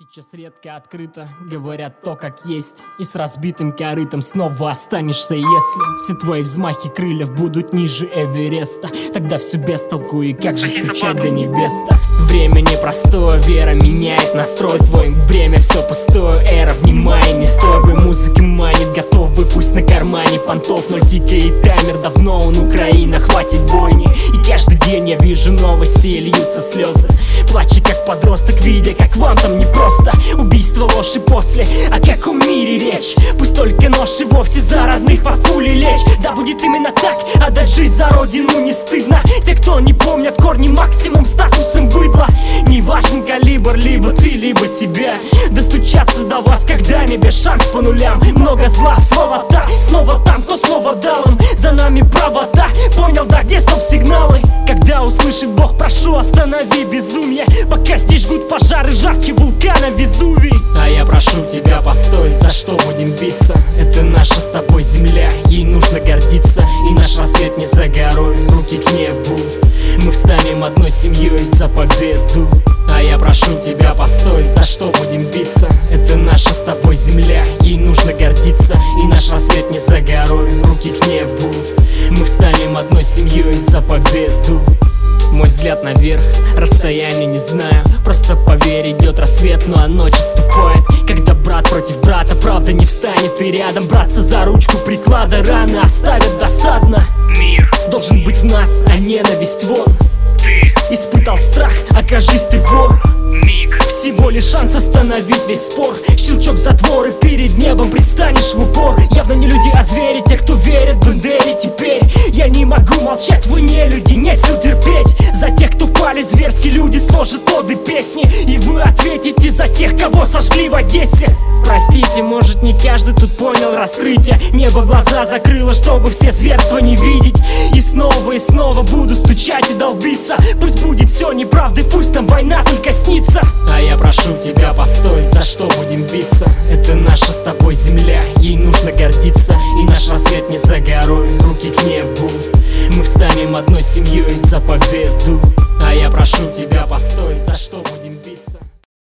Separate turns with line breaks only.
Сейчас редко открыто говорят то, как есть. И с разбитым корытом снова останешься, если все твои взмахи крыльев будут ниже Эвереста. Тогда все без толку, и как же стучать до небес-то? Время непростое, вера меняет настрой твой. Время все пустое, эра внимания не стой бы. Музыка манит, готов бы, пусть на кармане понтов. Но тикает таймер, давно он Украина, хватит бойни. И каждый день я вижу новости, и льются слезы. Плачу как подросток, видя, как вам там непросто. Убийство, ложь и после, о каком мире речь? Пусть только нож и вовсе за родных под пули лечь. Да будет именно так, отдать жизнь за родину не стыдно. Те, кто не помнят корни, максимум статусом быдла. Не важен калибр, либо ты, либо тебя. Достучаться до вас когда-нибудь, шанс по нулям. Много зла, сволота, снова там, кто слово дал им. За нами правота, понял, да, где стоп-сигналы? Когда услышит Бог, прошу, останови безумие. Пока здесь жгут пожары жарче вулкана Везувий. А я прошу тебя, постой, за что будем биться? Это наша с тобой земля, ей нужно гордиться. И наш рассвет не за горой, руки к небу. Мы встанем одной семьей за победу. А я прошу тебя, постой, за что будем биться? Это наша с тобой земля, ей нужно гордиться. И наш рассвет не за горой, руки к небу. Мы встанем одной семьей за победу. Мой взгляд наверх, расстояние не знаю. Просто поверь, идет рассвет, ну а ночь отступает. Когда брат против брата, правда не встанет и рядом. Браться за ручку приклада раны оставят досадно.
Мир
должен быть в нас, а ненависть вон.
Ты
испытал страх, окажись ты вор.
миг
Всего лишь шанс остановить весь спор. Щелчок затвора, перед небом предстанешь в упор. Явно не люди, а звери, те, кто верят Бандере теперь. Я не могу молчать, вы не люди, нет сил терпеть. За тех, кто пали зверски, люди сложат оды песни. И вы ответите за тех, кого сожгли в Одессе. Простите, может не каждый тут понял раскрытие. Небо глаза закрыло, чтобы все зверства не видеть. И снова буду стучать и долбиться. Пусть будет все неправдой, пусть нам война только снится. А я прошу тебя, постой, за что будем биться? Это наша с тобой земля, ей нужно гордиться. И наш рассвет не за горой, руки к небу. Мы встанем одной семьей за победу. А я прошу тебя, постой, за что будем